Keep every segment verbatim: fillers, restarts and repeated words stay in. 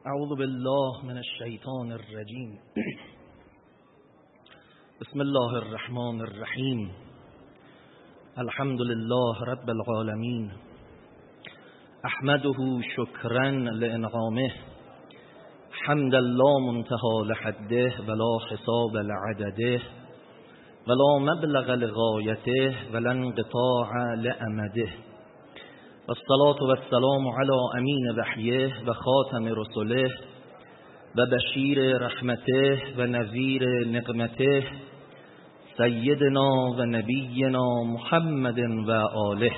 اعوذ بالله من الشیطان الرجیم. بسم الله الرحمن الرحیم. الحمد لله رب العالمین. احمده شکرا لانعامه، حمد لا منتهى لحده ولا حساب لعدده ولا مبلغ لغایته ولا انقطاع لامده. والصلاة والسلام على امین وحیه و خاتم رسله و بشیر رحمته و نذیر نقمته سیدنا و نبینا محمد و آله.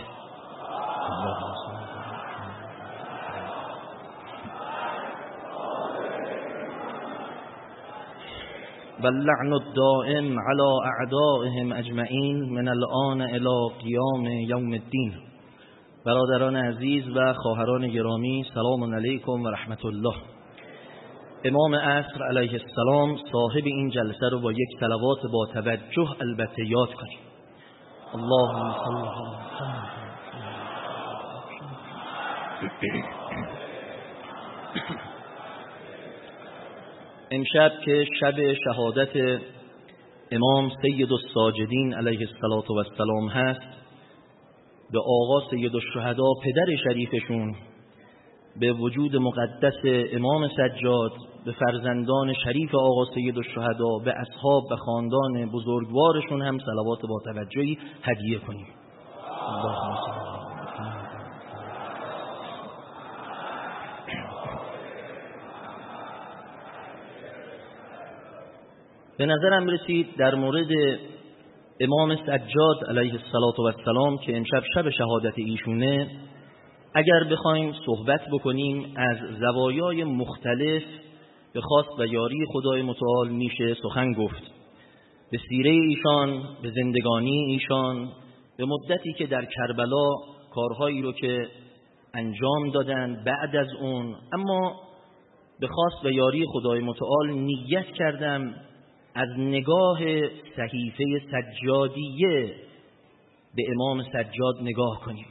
و اللعن الدائم على اعدائهم اجمعین من الآن الى قیام یوم الدین. برادران عزیز و خواهران گرامی، سلام علیکم و رحمت الله. امام عصر علیه السلام صاحب این جلسه رو با یک صلوات با توجه البته یاد کنیم. اللهم صل علی امشب که شب شهادت امام سید الساجدین علیه السلام هست، به آقا سید الشهدا پدر شریفشون، به وجود مقدس امام سجاد، به فرزندان شریف آقا سید الشهدا، به اصحاب و خاندان بزرگوارشون هم صلوات با توجهی هدیه کنیم. اللهم صل به نظرم رسید در مورد امام سجاد علیه السلام که امشب شب شهادت ایشونه، اگر بخوایم صحبت بکنیم از زوایای مختلف به خواست و یاری خدای متعال میشه سخن گفت. به سیره ایشان، به زندگانی ایشان، به مدتی که در کربلا کارهایی رو که انجام دادن بعد از اون، اما به خواست و یاری خدای متعال نیت کردم از نگاه صحیفه سجادیه به امام سجاد نگاه کنیم.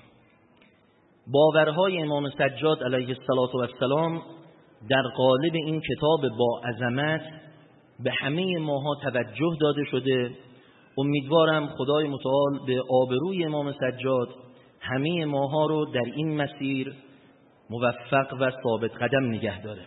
باورهای امام سجاد علیه السلام در قالب این کتاب با عظمت به همه ماها توجه داده شده. امیدوارم خدای متعال به آبروی امام سجاد همه ماها رو در این مسیر موفق و ثابت قدم نگه داره.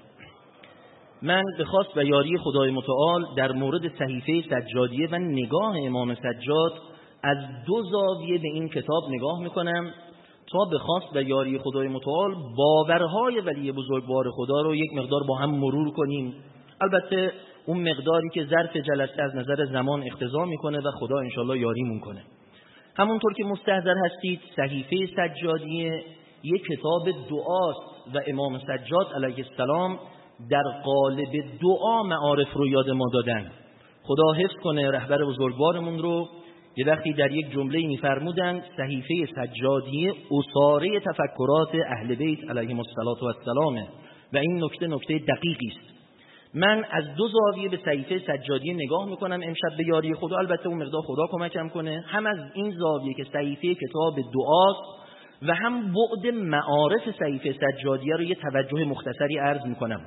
من به خواست و یاری خدای متعال در مورد صحیفه سجادیه و نگاه امام سجاد از دو زاویه به این کتاب نگاه میکنم تا به خواست و یاری خدای متعال باورهای ولی بزرگوار خدا رو یک مقدار با هم مرور کنیم. البته اون مقداری که ظرف جلسه از نظر زمان اقتضا میکنه و خدا انشالله یاریمون کنه. همونطور که مستحضر هستید، صحیفه سجادیه یک کتاب دعاست و امام سجاد علیه السلام در قالب دعا معارف رو یاد ما دادن. خدا حفظ کنه رهبر بزرگوارمون رو. یه وقتی در یک جمله می‌فرمودند صحیفه سجادیه اساره تفکرات اهل بیت علیهم السلام و این نکته نکته دقیقی است. من از دو زاویه به صحیفه سجادیه نگاه میکنم امشب به یاری خدا. البته اون مقدار خدا کمکم کنه، هم از این زاویه که صحیفه کتاب دعاست و هم بعد معارف صحیفه سجادیه رو یه توجه مختصری عرض میکنم.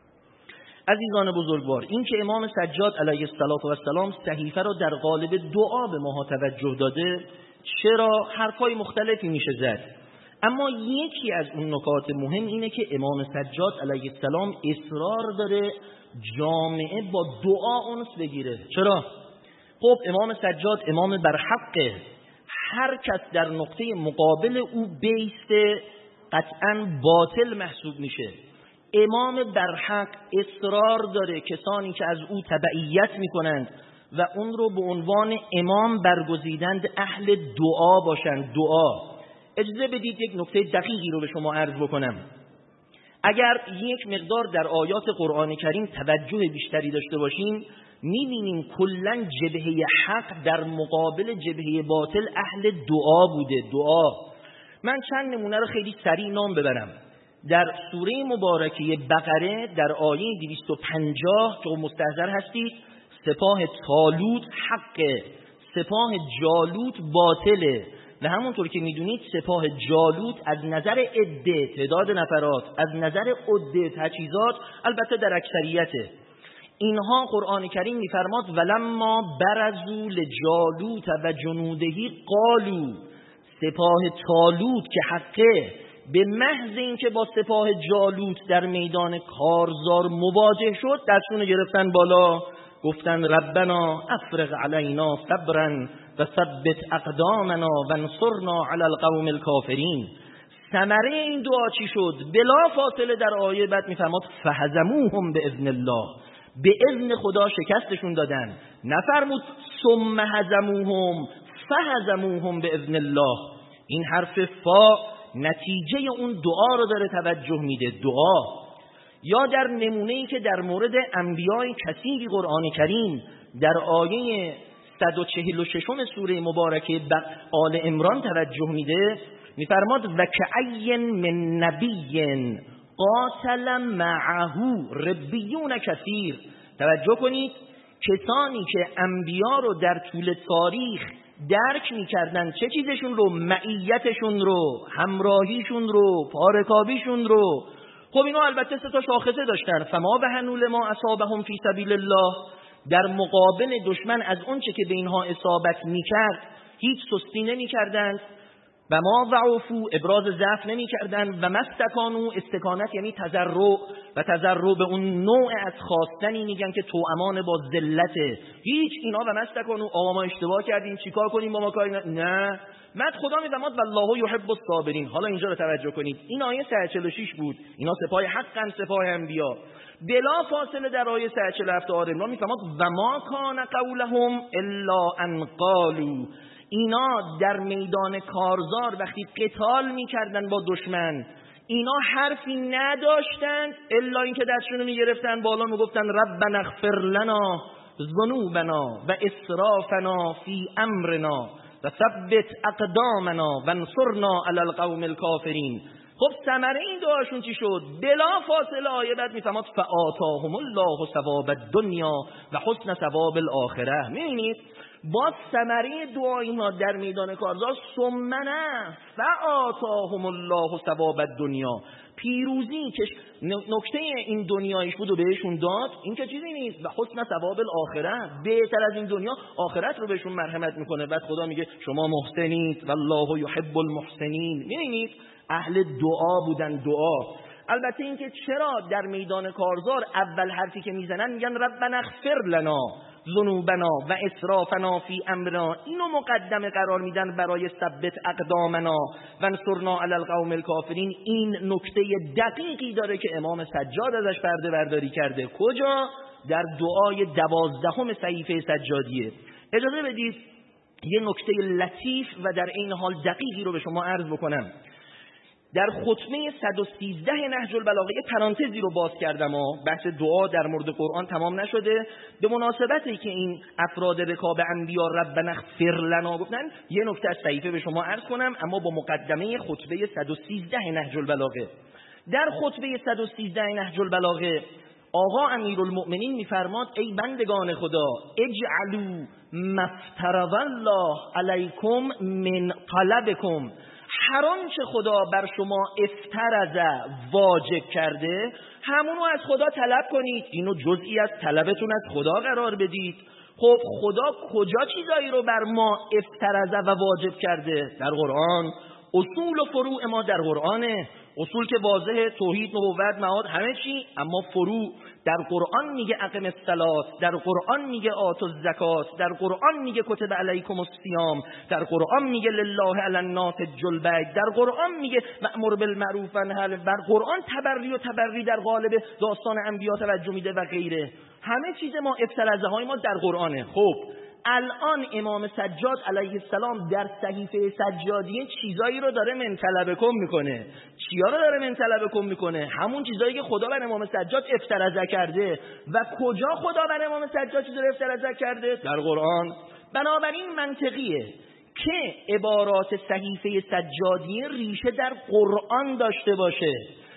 عزیزان بزرگوار، این که امام سجاد علیه السلام صحیفه رو در قالب دعا به ما توجه داده، چرا؟ حرفای مختلفی میشه زد، اما یکی از اون نکات مهم اینه که امام سجاد علیه السلام اصرار داره جامعه با دعا انس بگیره. چرا؟ خب امام سجاد امام برحقه، هر کس در نقطه مقابل او بیسته قطعاً باطل محسوب میشه. امام برحق اصرار داره کسانی که از او تبعیت میکنند و اون رو به عنوان امام برگزیدند اهل دعا باشند. دعا، اجازه بدید یک نکته دقیقی رو به شما عرض بکنم. اگر یک مقدار در آیات قرآن کریم توجه بیشتری داشته باشیم، میبینیم کلن جبهه حق در مقابل جبهه باطل اهل دعا بوده. دعا، من چند نمونه رو خیلی سریع نام ببرم. در سوره مبارکه بقره در آیه دویست و پنجاه که مستحضر هستید، سپاه طالوت حقه، سپاه جالوت باطله. و همونطور که میدونید سپاه جالوت از نظر عده تعداد نفرات، از نظر عده تجهیزات البته در اکثریته. اینها قرآن کریم میفرماد ولما برزوا لجالوت و جنودهی قالوا، سپاه طالوت که حقه به محض اینکه با سپاه جالوت در میدان کارزار مواجه شد دستشون گرفتن بالا، گفتن ربنا افرغ علینا صبرا و ثبت اقدامنا و انصرنا علی القوم الکافرین. ثمره این دعا چی شد؟ بلا فاصله در آیه بعد میفرماد فهزموهم باذن الله، به اذن خدا شکستشون دادن. نفرمود ثم هزموهم فهزموهم باذن الله. این حرف فا نتیجه اون دعا رو داره توجه میده. دعا یا در نمونه‌ای که در مورد انبیای کثیری قرآن کریم در آیه صد و چهل و شش سوره مبارکه آل عمران توجه میده، میفرماد و کأی من نبی قاتل معه ربیون کثیر. توجه کنید، کسانی که انبیا رو در طول تاریخ درک میکردن، چه چیزشون رو؟ معیتشون رو، همراهیشون رو، پارکابیشون رو. خب اینا البته سه تا شاخصه داشتن. فما بهنوا لما اصابهم فی سبیل الله، در مقابل دشمن از اون چه که به اینها اصابت میکرد هیچ سستی نمیکردند. و ما ضعفوا، ابراز ضعف نمیکردند. و مستکانوا، استکانت یعنی تضرع، و تضرع به اون نوع از خواستنی میگن که توامان با ذلته. هیچ اینا و مستکانوا آقا ما اشتباه کردیم چیکار کنیم با ما کاری نه. مد خدا میفرماد والله یحب الصابرین. حالا اینجا رو توجه کنید، این آیه صد و چهل و شش بود، اینا سپاه حقن، سپاه انبیا. بلا فاصله در آیه صد و چهل و هفت آل عمران میفرماد و ما کان قولهم الا ان قالوا، اینا در میدان کارزار وقتی قتال میکردن با دشمن اینا حرفی نداشتند الا اینکه دستشون میگرفتن بالا میگفتن ربنا اغفر لنا ذنوبنا و اسرافنا فی امرنا و ثبت اقدامنا و انصرنا علی القوم الکافرین. خب ثمره این دعاشون چی شد؟ بلا فاصله آیه بعد میفرماد فآتاهم الله ثواب الدنیا و حسن ثواب الاخره. میبینید با ثمره دعا اینا در میدان کارزار ثمنه فآتاهم الله ثواب الدنیا، پیروزی که نکته این دنیایش بود و بهشون داد، این که چیزی نیست. و حسن ثواب الاخره، بهتر از این دنیا آخرت رو بهشون مرحمت میکنه. بعد خدا میگه شما محسنید والله یحب المحسنین. میبینید اهل دعا بودن. دعا البته این که چرا در میدان کارزار اول حرفی که میزنن میگن ربنا اغفر لنا ذنوبنا و اسرافنا فی امرنا، اینو مقدمه قرار میدن برای ثبت اقدامنا و انصرنا علی القوم الکافرین. این نکته دقیقی داره که امام سجاد ازش پرده برداری کرده. کجا؟ در دعای دوازدهم صحیفه سجادیه. اجازه بدید یه نکته لطیف و در این حال دقیقی رو به شما عرض بکنم. در خطبه صد و سیزده نهج البلاغه پرانتزی رو باز کردم و بحث دعا در مورد قرآن تمام نشده. به مناسبتی که این افراد رکاب انبیا ربنا اغفر لنا گفتن، یه نکته از صحیفه به شما عرض کنم اما با مقدمه خطبه صد و سیزده نهج البلاغه. در خطبه صد و سیزده نهج البلاغه آقا امیرالمؤمنین میفرماد ای بندگان خدا اجعلوا مفترض الله علیکم من طلبکم، هر آنچه خدا بر شما افترض واجب کرده همونو از خدا طلب کنید، اینو جزئی از طلبتون از خدا قرار بدید. خب خدا کجا چیزایی رو بر ما افترض و واجب کرده؟ در قرآن. اصول و فروع ما در قرآنه. اصول که واضحه، توحید، نبوت، معاد، همه چی. اما فروع در قرآن میگه اقم الصلاة، در قرآن میگه آتوا الزکات، در قرآن میگه کتب علیکم الصیام، در قرآن میگه لله علی الناس حج البیت، در قرآن میگه مأمور بالمعروف و نهی عن المنکر. در قرآن تبری و تبری در قالب داستان انبیا توجه میده و غیره. همه چیز ما افتراضه های ما در قرآنه. خب الان امام سجاد علیه السلام در صحیفه سجادیه چیزایی رو داره من طلبکم میکنه. چیا رو داره من طلبکم میکنه؟ همون چیزایی که خدا بر امام سجاد افتراضه کرده. و کجا خدا بر امام سجاد چیزی رو افتراضه کرده؟ در قرآن. بنابراین منطقیه که عبارات صحیفه سجادیه ریشه در قرآن داشته باشه.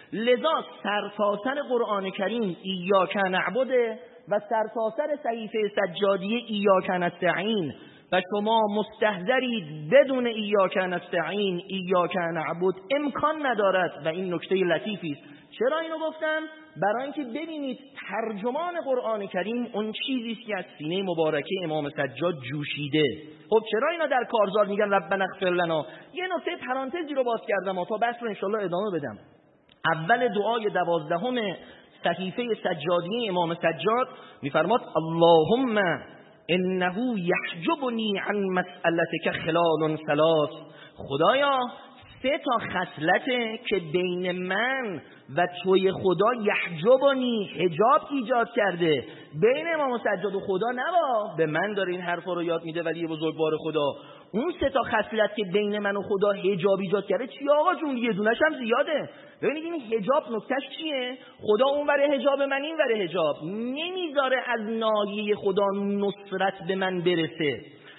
لذا سرتاسر قرآن کریم ایاک نعبد و سرتاسر صحیفه سجادیه ایاک نستعین. و شما مستحضرید بدون ایاک نستعین ایاک نعبد امکان ندارد. و این نکته لطیفی است. چرا اینو گفتم؟ برای اینکه ببینید ترجمان قرآن کریم اون چیزی است که از سینه مبارکه امام سجاد جوشیده. خب چرا اینا در کارزار میگن ربنا اغفر لنا؟ یه نکته پرانتزی رو باز کردم تا بحث رو انشالله ادامه بدم. اول دعای دوازدهم صحیفه سجادیه امام سجاد میفرماد اللهم انه یحجبنی عن مسئلتک خلال ثلاث. خدایا سه تا خصلته که بین من و توی خدا یحجبنی حجاب ایجاد کرده. بین امام سجاد و خدا نبا به من داره این حرفا رو یاد میده ولی بزرگوار خدا. اون سه تا خصلت که بین من و خدا حجاب ایجاد کرده چی آقا جون؟ یه دونش هم زیاده. ببینید این حجاب نکتهش چیه؟ خدا اون وره حجاب، من این وره حجاب. نمیذاره از ناحیه خدا نصرت به من برسه.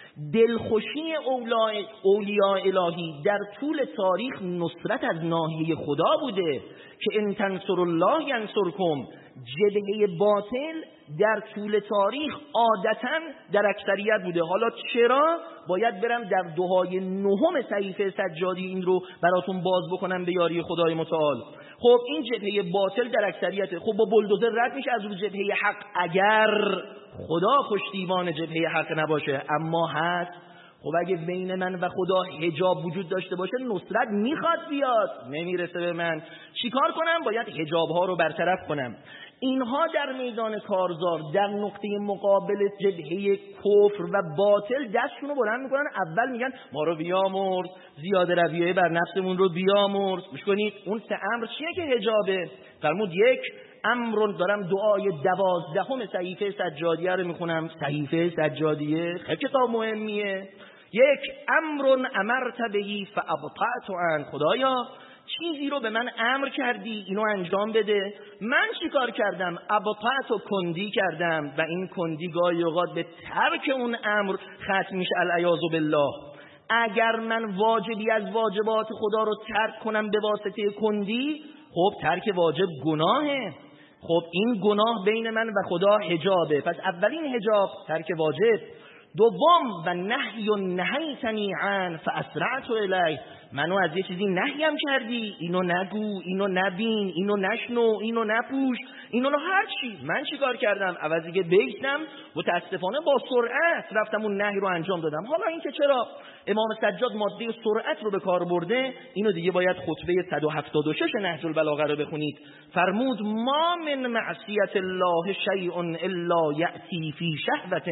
دلخوشی اولیاء الهی در طول تاریخ نصرت از ناحیه خدا بوده که ان تنصر الله ینصرکم. جبهه باطل در طول تاریخ عادتاً در اکثریت بوده. حالا چرا باید برم در دعای نهم صحیفه سجادی این رو براتون باز بکنم به یاری خدای متعال؟ خب این جبهه باطل در اکثریت، خب با بلدوزر رد میشه از رو جبهه حق اگر خدا پشتیبان جبهه حق نباشه. اما هست. خب اگه بین من و خدا حجاب وجود داشته باشه نصرت میخواد بیاد نمیرسه به من. چیکار کنم؟ باید حجاب ها رو برطرف کنم. اینها در میدان کارزار در نقطه مقابل جبهه کفر و باطل دستشون رو بلند میکنن. اول میگن ما رو بیامرز، زیاده رویه بر نفسمون رو بیامرز. گوش کنید اون سه امر چیه که حجابه؟ فرمود یک امر، دارم دعای دوازدهم صحیفه سجادیه رو میخونم. صحیفه سجادیه خیلی کتاب مهمیه. یک امر امرت بهی فابطعت عن. خدایا چیزی رو به من امر کردی اینو انجام بده، من چیکار کردم؟ ابطعت و کندی کردم و این کندی گاهی اوقات به ترک اون امر ختم میشه العیاذ بالله. اگر من واجبی از واجبات خدا رو ترک کنم به واسطه کندی، خب ترک واجب گناهه. خب این گناه بین من و خدا حجابه. پس اولین حجاب ترک واجب. دوم و نهی و نهیتنی عن فاسرعت الیه. منو از یه چیزی نهیم کردی، اینو نگو، اینو نبین، اینو نشنو، اینو نپوش، اینو نه هر چی. من چیکار کردم؟ عوضی که بیستم متاسفانه با سرعت رفتم اون نهی رو انجام دادم. حالا این که چرا امام سجاد ماده سرعت رو به کار برده، اینو دیگه باید خطبه صد و هفتاد و شش نهج البلاغه رو بخونید. فرمود ما من معصیت الله شیء الا یأتی فی شهوة.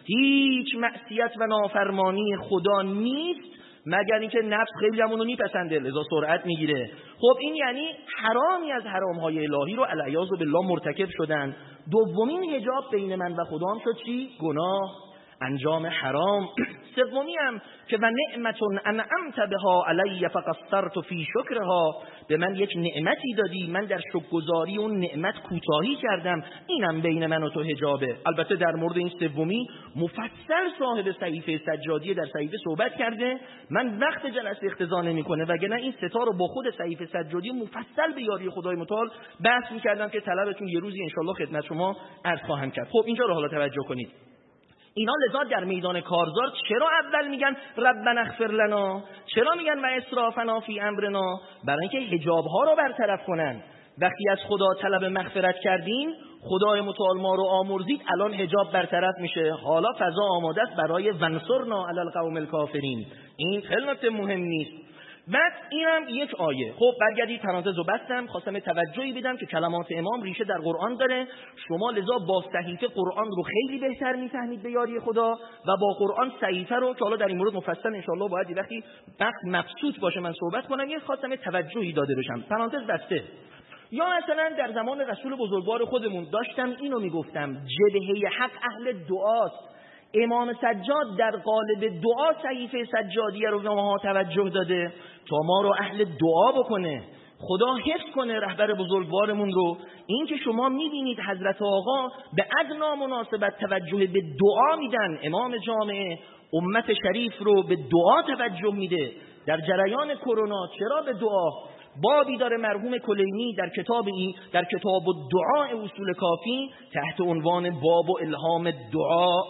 هیچ معصیت و نافرمانی خدا نیست مگر اینکه نفس خیلی همونو میپسنده لذا سرعت میگیره. خب این یعنی حرامی از حرامهای الهی رو العیاذ بالله مرتکب شدن. دومین حجاب بین من و خدا هم شد چی؟ گناه، انجام حرام. سومی هم که و نعمت انعمت بها علی فقصرت فی شکرها. به من یک نعمتی دادی، من در شکرگزاری اون نعمت کوتاهی کردم. اینم بین من و تو حجابه. البته در مورد این سومی مفصل صاحب صحیفه سجادیه در صحیفه صحبت کرده. من وقت جلسه اختزا نمیکنه وگرنه این ستا رو با خود صحیفه سجادی مفصل به یاری خدای متعال بحث میکردم که طلبتون یه روزی انشالله خدمت شما عرض خواهم کرد. خب اینجا رو حالا توجه کنید. اینا لذا در میدان کارزار چرا اول میگن ربنا اغفر لنا؟ چرا میگن و اسرافنا فی امرنا؟ برای اینکه حجاب ها رو برطرف کنن. وقتی از خدا طلب مغفرت کردین، خدای متعال ما رو آمرزید، الان حجاب برطرف میشه. حالا فضا آماده است برای ونصرنا علی القوم الکافرین. این خیلی نکته مهم نیست. بعد اینم یک آیه. خب برگردید پرانتز رو بستم، خواستم توجهی بدم که کلمات امام ریشه در قرآن داره. شما لذا با صحیفه قرآن رو خیلی بهتر میفهمید به یاری خدا و با قرآن صحیفه رو که حالا در این مورد مفصل ان شاءالله باید وقتی وقت مبسوط باشه من صحبت کنم، یه خواستم توجهی داده بشم. پرانتز بسته. یا مثلا در زمان رسول بزرگوار خودمون داشتم اینو میگفتم جبهه حق اهل دعاست. امام سجاد در قالب دعا صحیفه سجادیه رو به ما توجه داده تا ما رو اهل دعا بکنه، خدا حفظ کنه رهبر بزرگوارمون رو. این که شما میبینید حضرت آقا به ادنا مناسبت توجه به دعا میدن، امام جامعه امت شریف رو به دعا توجه میده در جریان کرونا. چرا به دعا؟ بابی داره مرحوم کلینی در کتاب این در کتاب دعا اصول کافی تحت عنوان باب و الهام دعا.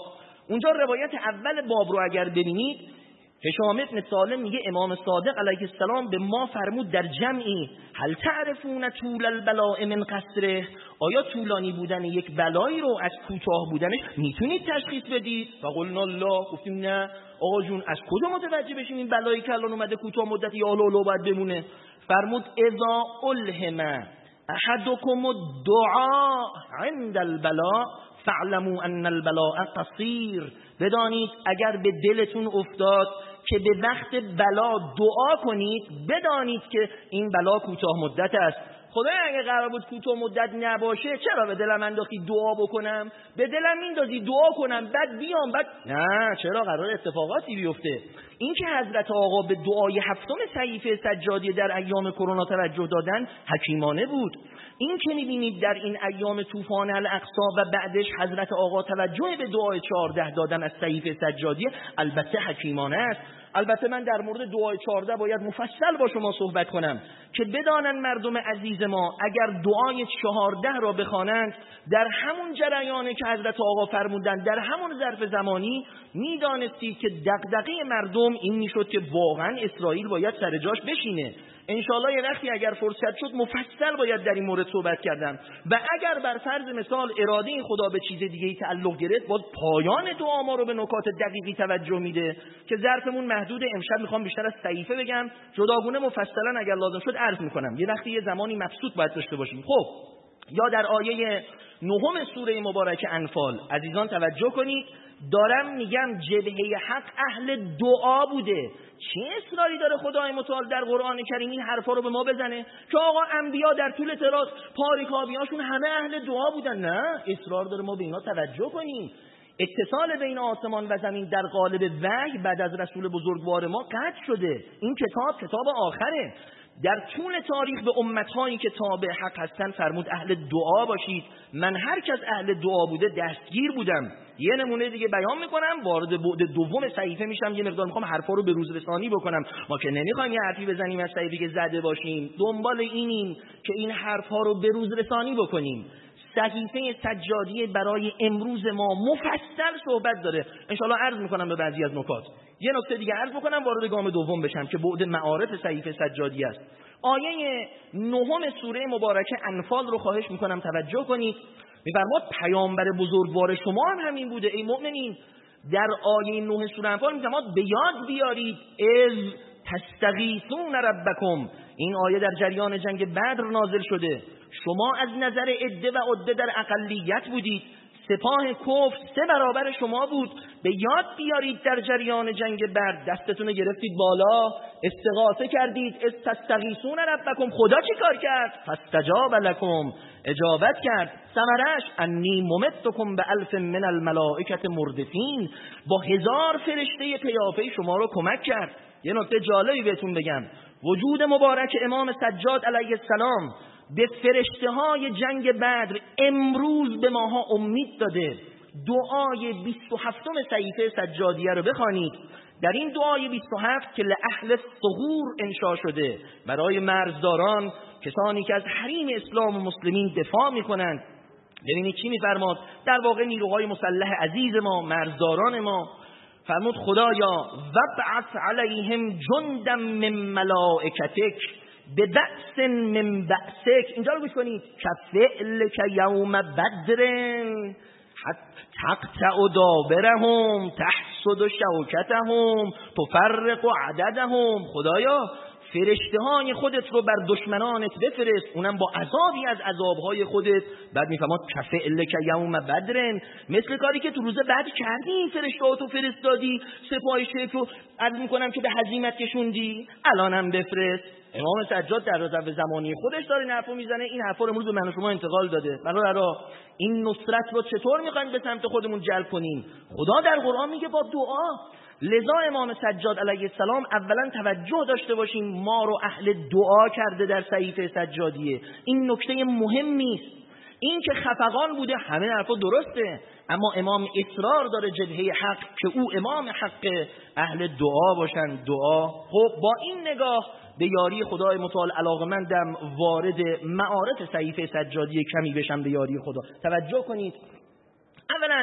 اونجا روایت اول باب رو اگر ببینید، هشام ابن سالم میگه امام صادق علیه السلام به ما فرمود در جمعی هل تعرفون طول البلاء من قصره، آیا طولانی بودن یک بلایی رو از کوتاه بودنش میتونید تشخیص بدید؟ فقلنا الله، گفتیم نه. آقا جون از کجا متوجه بشیم این بلایی که الان اومده کوتاه مدت یا لولو باید بمونه؟ فرمود اذا الهم احدکم الدعاء عند البلاء فاعلموا ان البلاء قصیر، بدانید اگر به دلتون افتاد که به وقت بلا دعا کنید، بدانید که این بلا کوتاه مدت است. خدای اگه قرار بود کوتاه مدت نباشه چرا به دلم انداختی دعا بکنم؟ به دلم میندازی دعا کنم بعد بیام بعد نه، چرا قرار اتفاقاتی بیفته؟ این که حضرت آقا به دعای هفتم صحیفه سجادی در ایام کرونا توجه دادن حکیمانه بود. این که می‌بینید در این ایام طوفان الاقصی و بعدش حضرت آقا توجه به دعای چهارده دادن از صحیفه سجادی البته حکیمانه است. البته من در مورد دعای چهارده باید مفصل با شما صحبت کنم که بدانن مردم عزیز ما اگر دعای چهارده را بخوانند در همون جریانی که حضرت آقا فرمودند، در همون ظرف زمانی، میدانستید که دغدغه مردم این میشد که واقعا اسرائیل باید سر جاش بشینه. انشالله یه وقتی اگر فرصت شد مفصل باید در این مورد صحبت کردم. و اگر بر فرض مثال اراده خدا به چیز دیگه‌ای تعلق گرفت، باز پایان دعا ما رو به نکات دقیقی توجه میده که ظرفمون محدود. امشب میخوام بیشتر از صحیفه بگم، جداگونه مفصلا اگر لازم شد عرض میکنم. یه وقتی یه زمانی مبسوط باید داشته باشیم. خب یا در آیه نهم سوره مبارک انفال عزیزان توجه کنید، دارم میگم جبهه حق اهل دعا بوده. چه اصراری داره خدای متعال در قرآن کریم این حرفا رو به ما بزنه که آقا انبیا در طول تراث پاریکابیاشون همه اهل دعا بودن؟ نه، اصرار داره ما به اینا توجه کنیم. اتصال بین آسمان و زمین در قالب وحی بعد از رسول بزرگوار ما قطع شده. این کتاب کتاب آخره. در طول تاریخ به امتهایی که تابع حق هستن فرمود اهل دعا باشید. من هر کس اهل دعا بوده دستگیر بودم. یه نمونه دیگه بیان میکنم، وارد بعد دوم صحیفه میشم، یه مقدار میخوام حرفا رو به روز رسانی بکنم. ما که نمیخوایم یه حرفی بزنیم از صحیفه که زده باشیم، دنبال اینیم که این حرفا رو به روز رسانی بکنیم. صحیفه سجادی برای امروز ما مفصل صحبت داره، انشالله عرض میکنم به بعضی از نکات. یه نکته دیگه عرض بکنم وارد گام دوم بشم که بعد معارف صحیفه سجادی است. آیه نهم سوره مبارکه انفال رو خواهش میکنم توجه کنید. میفرماد پیامبر بزرگوار شما هم همین بوده ای مؤمنین. در آیه نه سوره انفال میفرماد به یاد بیارید از تستغیثون ربکم. این آیه در جریان جنگ بدر نازل شده. شما از نظر عده و عده در اقلیت بودید، سپاه کفر سه برابر شما بود. به یاد بیارید در جریان جنگ بدر دستتون رو گرفتید بالا، استغاثه کردید، استستغیثون ربکم. خدا چی کار کرد؟ فاستجاب لکم، اجابت کرد. ثمرش انی ممدکم بالف من الملائکه مردفین، با هزار فرشته پیاپی شما رو کمک کرد. یه نکته جالبی بهتون بگم، وجود مبارک امام سجاد علیه السلام به فرشته های جنگ بدر امروز به ماها امید داده. دعای بیست و هفتم صحیفه سجادیه رو بخوانید. در این دعای بیست و هفت که لأهل الثغور انشا شده، برای مرزداران، کسانی که از حریم اسلام و مسلمین دفاع میکنند، ببینید چی میفرماد. در واقع نیروهای مسلح عزیز ما، مرزداران ما، فرمود خدایا وبعث علیهم جندا من ملائکتک به بأس من بأسک. اینجا رو گوش کنید. کفعل که یوم بدر تقطع دابرهم تحصد شوکتهم تفرق عددهم. خدایا فرشته های خودت رو بر دشمنانت بفرست، اونم با عذابی از عذابهای خودت. بعد میفهمد کفعل که یوم بدرن، مثل کاری که تو روز بعد کردی، فرشتهاتو فرستادی، سپاه شیخ رو عرض میکنم که به هزیمت کشوندی، الانم بفرست. امام سجاد در ظرف زمانی خودش داره این حرفو میزنه. این حرفا رو امروز به من و شما انتقال داده. برادرها این نصرت رو چطور میخوایم به سمت خودمون جلب کنیم؟ خدا در قرآن میگه با دعا. لذا امام سجاد علیه السلام اولا توجه داشته باشیم، ما رو اهل دعا کرده در صحیفه سجادیه. این نکته مهمی است. این که خفقان بوده همه حرفا درسته، اما امام اصرار داره جبهه حق که او امام حق اهل دعا باشن. دعا. خب با این نگاه به یاری خدای متعال علاقمندم وارد معارف صحیفه سجادیه کمی بشم به یاری خدا. توجه کنید. اولا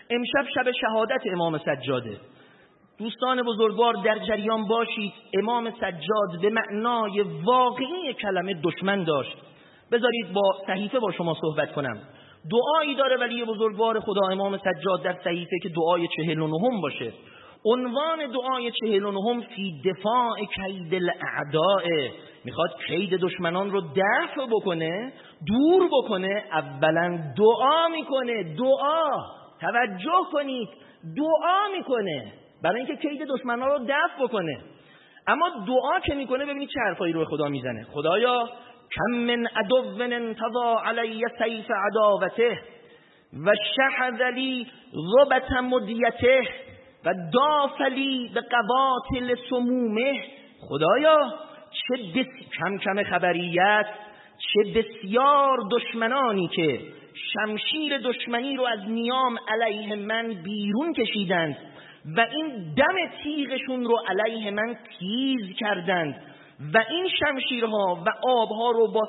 امشب شب شهادت امام سجاده. دوستان بزرگوار در جریان باشید، امام سجاد به معنای واقعی کلمه دشمن داشت. بذارید با صحیفه با شما صحبت کنم. دعایی داره ولی بزرگوار خدا امام سجاد در صحیفه که دعای چهل و نهم باشه. عنوان دعای چهل و نهم فی دفاع کید الاعداء، میخواد کید دشمنان رو دفع بکنه، دور بکنه. اولا دعا میکنه، دعا، توجه کنید، دعا میکنه برای اینکه کید دشمنان رو دفع بکنه. اما دعا که میکنه ببینید چه حرفایی رو خدا میزنه. خدایا کم من عدو انتضا علی سیف عداوته و شحذ لی ضبط مدیته و دافلی به قباطل سمومه. خدایا چه بس... کم کم خبریت، چه بسیار دشمنانی که شمشیر دشمنی رو از نیام علیه من بیرون کشیدند و این دم تیغشون رو علیه من تیز کردند و این شمشیرها و آبها رو با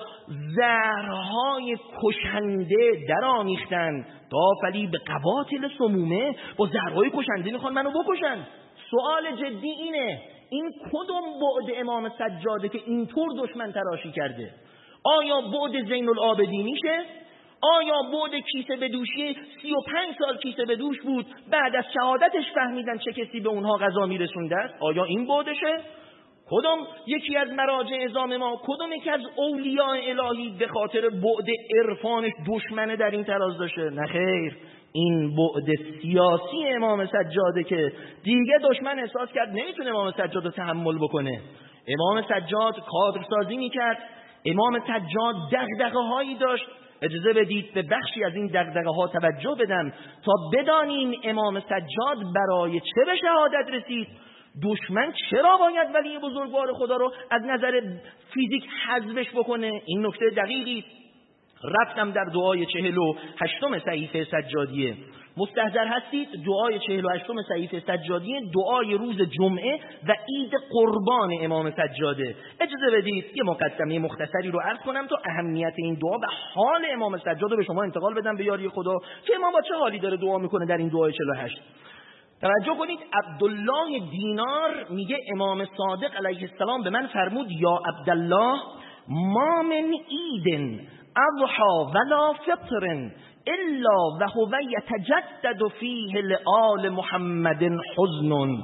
زهرهای کشنده در آمیختند. دافلی به قباطل سمومه، با زهرهای کشنده میخوان منو بکشن. سوال جدی اینه، این کدوم بعد امام سجاده که اینطور دشمن تراشی کرده؟ آیا بعد زین العابدینیشه؟ آیا بعد کیسه به دوشی سی و پنج سال کیسه به دوش بود، بعد از شهادتش فهمیدن چه کسی به اونها غذا میرسونده است؟ آیا این بعدشه؟ کدوم یکی از مراجع اعظام ما، کدوم یکی از اولیاء الهی به خاطر بعد عرفانش دشمنه در این تراز داشته؟ نه خیر، این بعد سیاسی امام سجاده که دیگه دشمن احساس کرد نمیتونه امام سجاد رو تحمل بکنه. امام سجاد کادر سازی میکرد، امام سجاد دغدغه هایی داشت. اجازه بدید به بخشی از این دغدغه ها توجه بدم تا بدانیم امام سجاد برای چه به شهادت رسید. دشمن چرا باید ولی بزرگوار خدا رو از نظر فیزیک حذفش بکنه؟ این نکته دقیقی. رفتم در دعای چهل و هشتم صحیفه سجادیه. مستحضر هستید؟ دعای چهل و هشتم صحیفه سجادیه دعای روز جمعه و عید قربان امام سجاده. اجازه بدید یه مقدمه مختصری رو عرض کنم تا اهمیت این دعا و حال امام سجاد رو به شما انتقال بدم به یاری خدا که امام با چه حالی داره دعا میکنه در این دعای چهل و هشت. توجه کنید، عبدالله دینار میگه امام صادق علیه السلام به من فرمود یا عبدالله ما من عید اضحى ولا فطر الا وهو يتجدد فيه لآل محمد حزن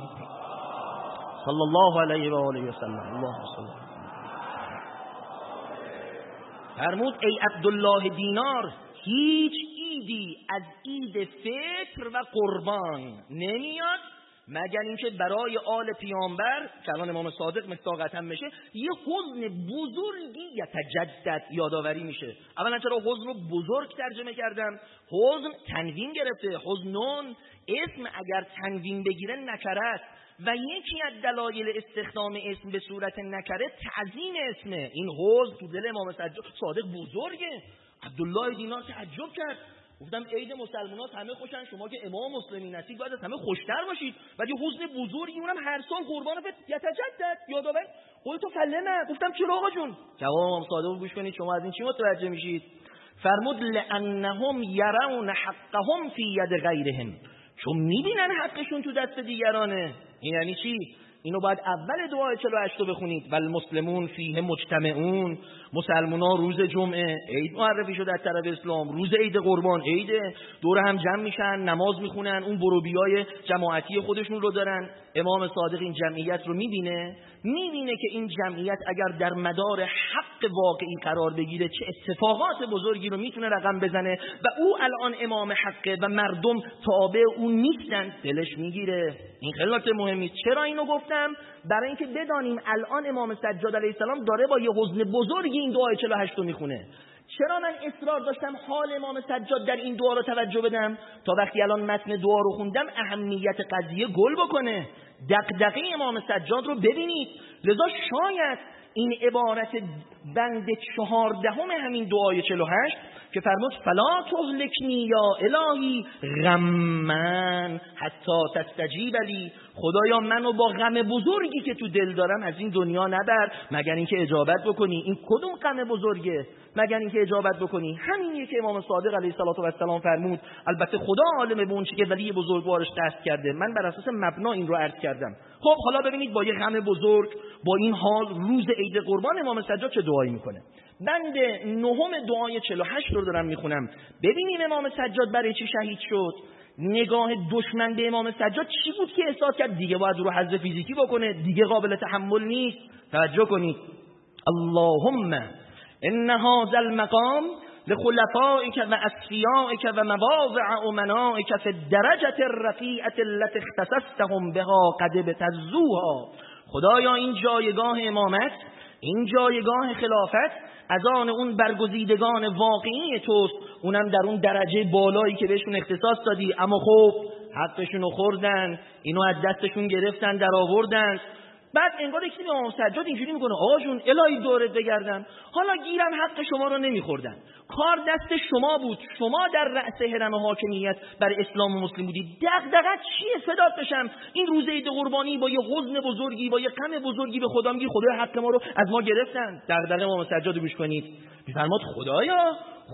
صلی الله علیه و آله و سلم. اللهم صل. فرمود ای عبدالله دینار هیچ عیدی از عید فطر و قربان نمیاد مگر اینکه برای آل پیامبر کلام امام صادق مصداقاً میشه یه حزن بزرگی یتجدد یادآوری میشه. اولا چرا حزن رو بزرگ ترجمه کردم؟ حزن تنوین گرفته، حزنون اسم اگر تنوین بگیره نکره است و یکی از دلایل استخدام اسم به صورت نکره تعظیم اسمه. این حزن تو دل امام صادق بزرگه. عبدالله دینار تعجب کرد، گفتم عید مسلمانات همه خوشن، شما که امام مسلمین هستید باید از همه خوشتر باشید، ولی حزن بزرگی اونم هر سال قربان فطر یتجدد یادآور. قلت فلما، گفتم چرا آقا جون؟ جواب امام صادق گوش کنید شما از این چی متوجه میشید؟ فرمود لانهم یرون حقهم فی ید غیرهم، چون میبینن حقشون تو دست دیگرانه. این یعنی چی؟ اینو باید اول دعای چهل و هشت رو بخونید. والمسلمون فیه مجتمعون، مسلمونا روز جمعه عید معرفی شده از طرف اسلام، روز عید قربان عید، دور هم جمع میشن نماز میخونن، اون بروبیای جماعتی خودشون رو دارن. امام صادق این جمعیت رو میبینه، میبینه که این جمعیت اگر در مدار حق واقعی قرار بگیره چه اتفاقات بزرگی رو میتونه رقم بزنه و او الان امام حقه و مردم تابع او نیستن، دلش میگیره. این خیلی نکته مهمی. چرا اینو گفتم؟ برای اینکه بدانیم الان امام سجاد علیه السلام داره با یه حزن بزرگی این دعای چهل و هشت رو میخونه. چرا من اصرار داشتم حال امام سجاد در این دعا رو توجه بدم؟ تا وقتی الان متن دعا رو خوندم اهمیت قضیه گل بکنه، دغدغه امام سجاد رو ببینید. لذا شاید این عبارت بند چهاردهم همین دعای چهل و هشت که فرمود فلا تهلکنی یا الهی غمن حتی تستجیب لی، خدایا منو با غم بزرگی که تو دل دارم از این دنیا نبر مگر اینکه اجابت بکنی. این کدوم غم بزرگه؟ مگر اینکه اجابت بکنی. همینیه که امام صادق علیه السلام فرمود. البته خدا عالم به اون چیزی که ولی بزرگوارش قصد کرده، من بر اساس مبنا این رو عرض کردم. خب حالا ببینید با یه غم بزرگ، با این حال روز عید قربان امام سجاد چه دعایی میکنه. بند نهم دعای چهل و هشت رو دارم میخونم. ببینیم امام سجاد برای چی شهید شد. نگاه دشمن به امام سجاد چی بود که احساس کرد دیگه باید رو حذف فیزیکی بکنه، دیگه قابل تحمل نیست. توجه کنید. اللهم ان هذا المقام لخلفائك و اصفیائك و مواضع امنائك في الدرجة الرفیعة التي اختصصتهم بها قد ابتزوها. خدایا این جایگاه امامت، این جایگاه خلافت از آن اون برگزیدگان واقعی توست، اونم در اون درجه بالایی که بهشون اختصاص دادی. اما خب حقشون رو خوردن، اینو از دستشون گرفتن، در آوردن. بعد انگار یکی به امام سجاد اینجوری میکنه آقا جون الهی دورت بگردن، حالا گیرم حق شما رو نمیخوردن، کار دست شما بود، شما در رأس هرم حاکمیت بر اسلام و مسلم بودید، دغدغت چیه فدات بشم این روزه عید قربانی با یه حزن بزرگی، با یه غم بزرگی به خدا میگی خدای حق ما رو از ما گرفتن. دغدغه امام سجاد رو گوش کنید. میفرماد خدایا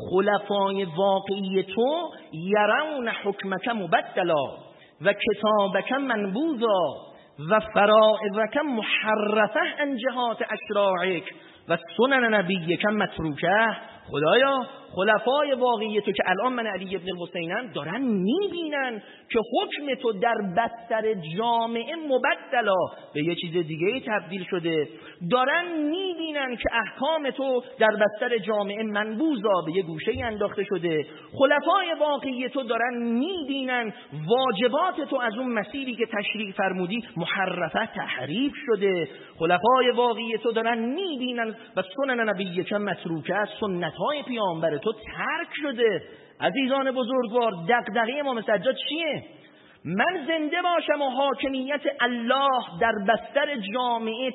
خلفای واقعی تو یرون حکمک مبدلا و کتابک منبوذا و فرائضک محرفه عن جهات اشراعک و سنن نبیک متروکه. خدایا خلفای واقعی تو که الان من علی ابن الحسینم دارن میبینن که حکم تو در بستر جامعه مبدلا به یه چیز دیگه تبدیل شده، دارن میبینن که احکام تو در بستر جامعه منبوذا به یه گوشه انداخته شده. خلفای واقعی تو دارن میبینن واجبات تو از اون مسیری که تشریع فرمودی محرفه تحریف شده. خلفای واقعی تو دارن میبینن و سنن نبیک متروکه، سنت های پیامبر تو ترک شده. عزیزان بزرگوار دغدغه امام سجاد چیه؟ من زنده باشم و حاکمیت الله در بستر جامعه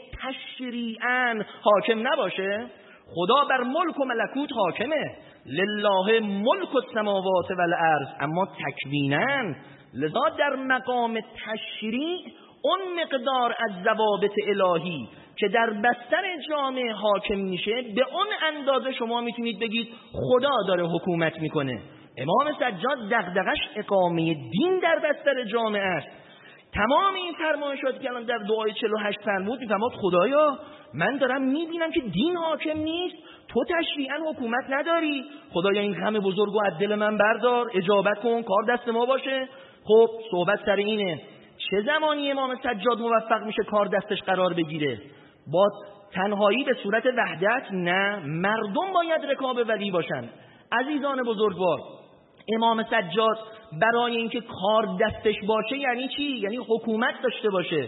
تشریعاً حاکم نباشه. خدا بر ملک و ملکوت حاکمه، لله ملک السماوات و الارض، اما تکویناً. لذا در مقام تشریع اون مقدار از ضوابط الهی که در بستر جامعه حاکم میشه، به اون اندازه شما میتونید بگید خدا داره حکومت میکنه. امام سجاد دغدغش اقامه دین در بستر جامعه است. تمام این فرمایشاتی که الان در دعای چهل و هشت فرمود، میفرماد خدایا من دارم میبینم که دین حاکم نیست، تو تشریعاً حکومت نداری، خدایا این غم بزرگو از دل من بردار، اجابت کن، کار دست ما باشه. خب صحبت سر اینه چه زمانی امام سجاد موفق میشه کار دستش قرار بگیره؟ با تنهایی به صورت وحدت؟ نه، مردم باید رکاب ولی باشن. عزیزان بزرگوار، امام سجاد برای اینکه کار دستش باشه یعنی چی؟ یعنی حکومت داشته باشه.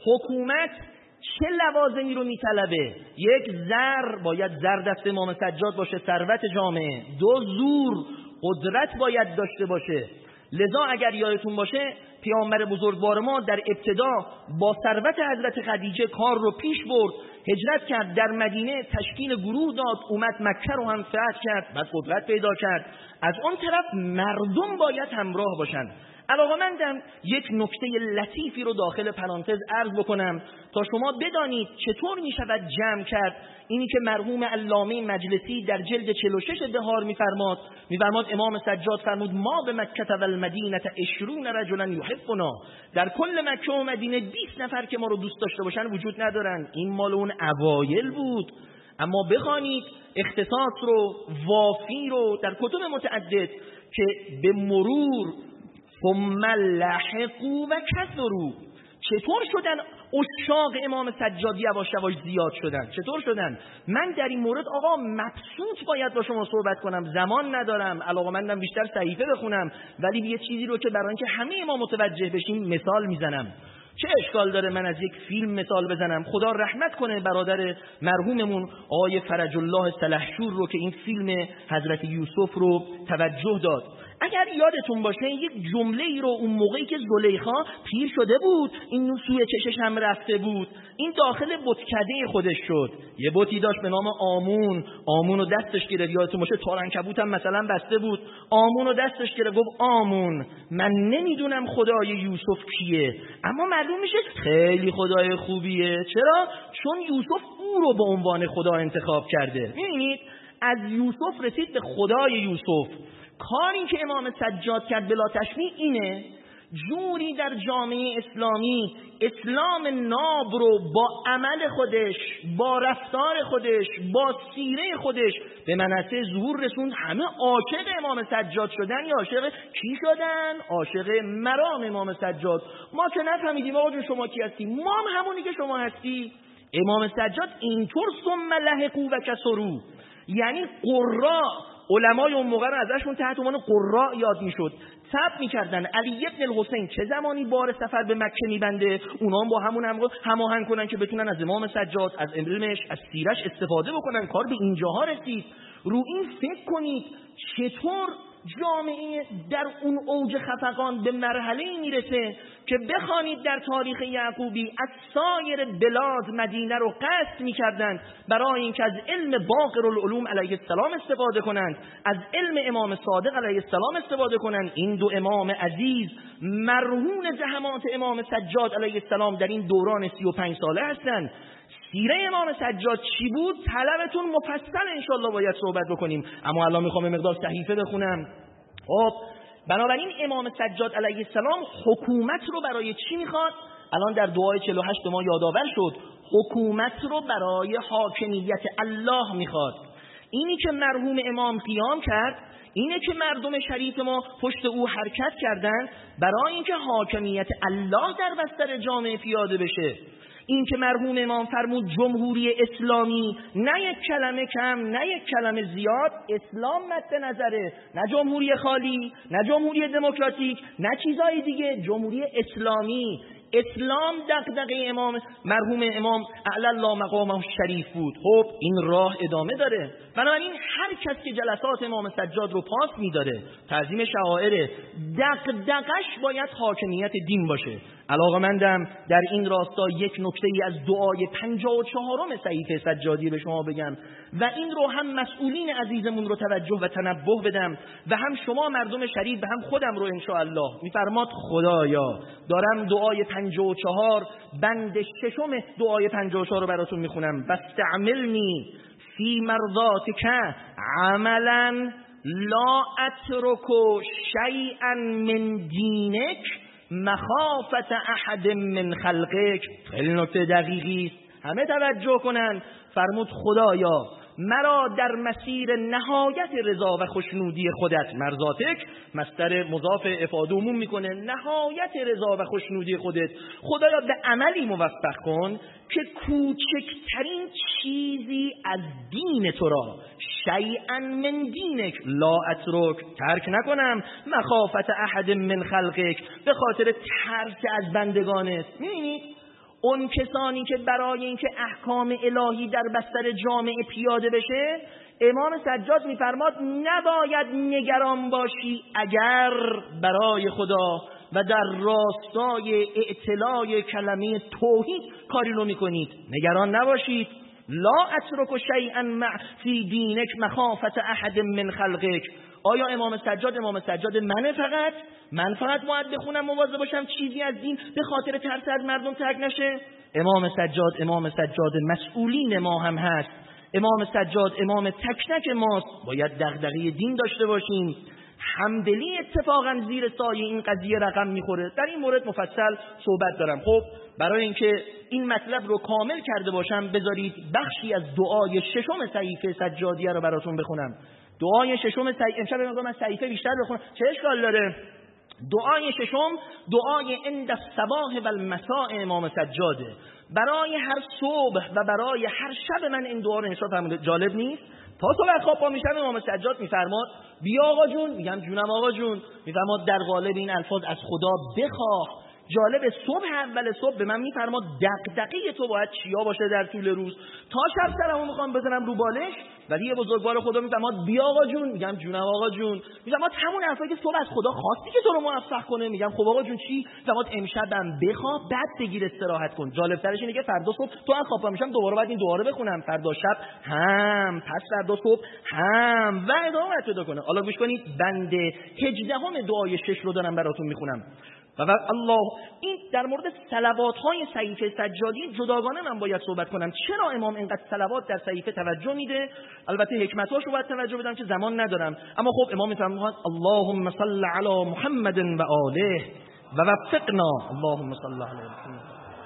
حکومت چه لوازمی رو میطلبه؟ یک، زر، باید زر دست امام سجاد باشه، ثروت جامعه. دو، زور، قدرت باید داشته باشه. لذا اگر یادتون باشه پیامبر بزرگوار ما در ابتدا با ثروت حضرت خدیجه کار رو پیش برد، هجرت کرد، در مدینه تشکیل گروه داد، اومد مکه رو هم فتح کرد، بعد قدرت پیدا کرد. از اون طرف مردم باید همراه باشن. علاقه‌مندم یک نکته لطیفی رو داخل پرانتز عرض بکنم تا شما بدانید چطور می شود جمع کرد اینی که مرحوم علامه مجلسی در جلد چهل و شش بهار می‌فرماد. می‌فرماد امام سجاد فرمود ما به مکه و المدینه عشرون رجلا یحبنا، در کل مکه و مدینه بیست نفر که ما رو دوست داشته باشن وجود ندارن. این مال اون اوایل بود. اما بخوانید اختصاص رو، وافی رو در کتب متعدد که به مرور ثم لحقوا و کثروا، چطور شدن عشاق امام سجاد یواش یواش زیاد شدن؟ چطور شدن؟ من در این مورد آقا مبسوط باید با شما صحبت کنم، زمان ندارم، علاقه‌مندم بیشتر صحیفه بخونم، ولی یه چیزی رو که برای اینکه همه ما متوجه بشیم مثال میزنم. چه اشکال داره من از یک فیلم مثال بزنم؟ خدا رحمت کنه برادر مرحوممون آقای فرج الله سلحشور رو که این فیلم حضرت یوسف رو توجه داد. اگر یادتون باشه یک جمله ای رو اون موقعی که زلیخا پیر شده بود، این سوی چشش هم رفته بود، این داخل بتکده خودش شد. یه بتی داشت به نام آمون، آمون رو دستش گرفت، یادتون باشه تارنکبوت هم مثلا بسته بود، آمون رو دستش گرفت، گفت آمون من نمیدونم خدای یوسف کیه، اما معلوم میشه خیلی خدای خوبیه. چرا؟ چون یوسف او رو به عنوان خدا انتخاب کرده. می‌بینید از یوسف رسید به خدای یوسف. کاری که امام سجاد کرد بلا تشمیع اینه جوری در جامعه اسلامی اسلام ناب رو با عمل خودش، با رفتار خودش، با سیره خودش به منصه ظهور رسوند. همه عاشق امام سجاد شدن. یا عاشق کی شدن؟ عاشق مرام امام سجاد. ما که نفهمیدیم آقا جون شما کی هستی، ما هم همونی که شما هستی. امام سجاد اینطور ثم لحقوا و کسروا، یعنی قراء، علمای اون موقع رو ازشون تحت عنوان قراء یاد میشد، ثبت میکردن علی ابن الحسین چه زمانی بار سفر به مکه میبنده، اونا هم با همون هم هماهنگ کنن که بتونن از امام سجاد، از علمش، از سیرش استفاده بکنن. کار به اینجاها رسید. رو این فکر کنید چطور جامعه در اون اوج خفقان به مرحله میرسه که بخوانید در تاریخ یعقوبی از سایر بلاد مدینه رو قصد میکردن برای اینکه از علم باقر العلوم علیه السلام استفاده کنند، از علم امام صادق علیه السلام استفاده کنند. این دو امام عزیز مرهون زحمات امام سجاد علیه السلام در این دوران سی و پنج ساله هستند. سیره امام سجاد چی بود؟ طلبتون مفصل انشالله باید صحبت بکنیم، اما الان میخوام مقدار صحیفه بخونم. خب بنابراین امام سجاد علیه السلام حکومت رو برای چی میخواد؟ الان در دعای چهل و هشت ما یادآور شد. حکومت رو برای حاکمیت الله میخواد. اینی که مرحوم امام قیام کرد، اینه که مردم شریف ما پشت او حرکت کردن برای اینکه حاکمیت الله در بستر جامعه پیاده بشه. این که مرحوم امام فرمود جمهوری اسلامی، نه یک کلمه کم نه یک کلمه زیاد، اسلام مد نظره، نه جمهوری خالی، نه جمهوری دموکراتیک، نه چیزای دیگه، جمهوری اسلامی. اسلام دغدغه امام مرحوم امام اعلی الله مقامه شریف بود. خب این راه ادامه داره. بنابراین هر کس که جلسات امام سجاد رو پاس می‌داره، تعظیم شعائر، دغدغش باید حاکمیت دین باشه. علاقه‌مندم در این راستا یک نکته‌ای از دعای پنجاه و چهارم صحیفه سجادی به شما بگم و این رو هم مسئولین عزیزمون رو توجه و تنبه بدم و هم شما مردم شریف و هم خودم رو ان شاء الله. می‌فرماد خدایا دارم دعای پنجاه و چهار بند ششم دعای پنجاه و چهار رو براتون میخونم. واستعملنی فی مرضاتک عملا لا اترک شیئا من دینک مخافت احد من خلقک. خیلی نکته دقیقی است، همه توجه کنن. فرمود خدایا مرا در مسیر نهایت رضا و خوشنودی خودت، مرضاتک مصدر مضاف افاده عموم میکنه، نهایت رضا و خوشنودی خودت، خدایا به عملی موفق کن که کوچکترین چیزی از دین تو را، شیئا من دینک لا اترک، ترک نکنم، مخافت احد من خلقک، به خاطر ترس از بندگانت. میبینید اون کسانی که برای اینکه احکام الهی در بستر جامعه پیاده بشه، امام سجاد میفرماد نباید نگران باشی اگر برای خدا و در راستای اعتلاع کلمه توحید کاری رو میکنید، نگران نباشید. لا اترک شیئا مع فی دینک مخافت احد من خلقک. آیا امام سجاد امام سجاد منه؟ فقط من فقط باید بخونم مواظب باشم چیزی از دین به خاطر ترس از مردم ترک نشه؟ امام سجاد امام سجاد مسئولین ما هم هست. امام سجاد امام تک تک ماست. باید دغدغه دین داشته باشیم. همدلی اتفاقا زیر سایه این قضیه رقم میخوره. در این مورد مفصل صحبت دارم. خب برای اینکه این مطلب رو کامل کرده باشم بذارید بخشی از دعای ششم صحیفه سجادیه رو براتون بخونم. دعای ششم صحیفه، امشب میگم من صحیفه بیشتر بخونم چه اشکال داره؟ دعای ششم دعای عند الصباح و المساء امام سجاده. برای هر صبح و برای هر شب من این دعا رو انشاء فرموده. جالب نیست؟ تا صبح خواب پا میشم امام سجاد میفرماد بیا آقا جون، میگم جونم آقا جون، میفرماد در قالب این الفاظ از خدا بخواه. جالب صبح اول صبح به من میفرماد دغدغه تو باید چیا باشه در طول روز. تا شب سرمو میخوام بزنم رو بالش ولی یه بزرگوار خدا میفرماد بیا آقا جون، میگم جونم آقا جون، میفرماد همون حرفایی که صبح از خدا خواستی که تو رو موفق کنه، میگم خب آقا جون چی؟ میفرماد امشبم بخواب بعد بگیر استراحت کن. جالب ترش اینه که فردا صبح تو از خواب میشم دوباره بعد این دعا رو بخونم، فردا شب هم، پس فردا صبح هم و ادامه پیدا کنه. حالا گوش کنید بند هجدهم دعای شش رو دارم براتون میخونم. و الله این در مورد صلوات‌های صحیفه سجادی جداگانه من باید صحبت کنم. چرا امام اینقدر صلوات در صحیفه توجه میده؟ البته حکمتاشو باید توجه بدم که زمان ندارم، اما خب امام میفرماید اللهم صل علی محمد و آله و وفقنا. اللهم صل علی محمد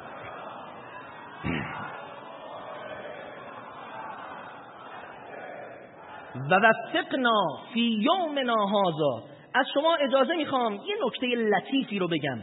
و وفقنا فی یومنا هذا. از شما اجازه میخوام یه نکته لطیفی رو بگم.